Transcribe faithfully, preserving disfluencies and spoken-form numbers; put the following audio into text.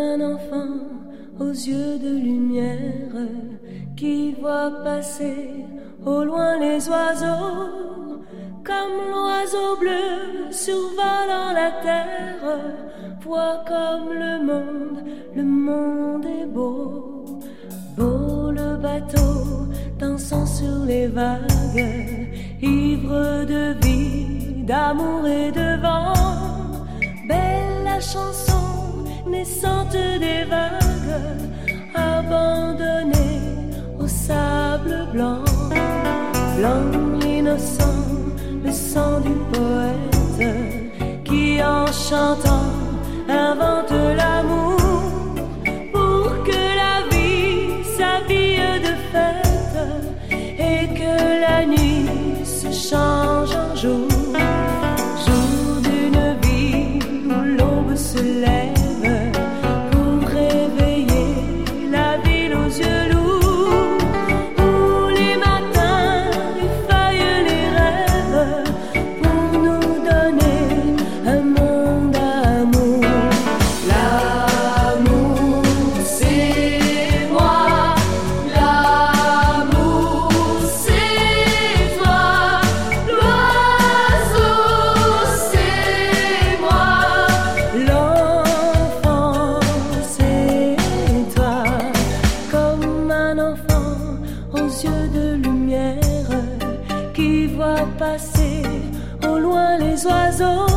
un enfant aux yeux de lumière qui voit passer au loin les oiseaux, comme l'oiseau bleu survolant la terre, voit comme le monde, le monde est beau. Beau le bateau dansant sur les vagues, ivre de vie, d'amour et de vent. Belle la chanson naissante des vagues, abandonnée au sable blanc. Blanc l'innocent, le sang du poète, qui en chantant invente l'amour, pour que la vie s'habille de fête et que la nuit se change en jour. Jour d'une vie où l'aube se lève pour réveiller la ville aux yeux lourds, où les matins effeuillent les rêves pour nous donner un monde à amour. L'amour c'est moi, l'amour c'est toi, l'oiseau c'est moi, l'enfant c'est toi, comme un enfant aux yeux de lumière qui voit passer au loin les oiseaux,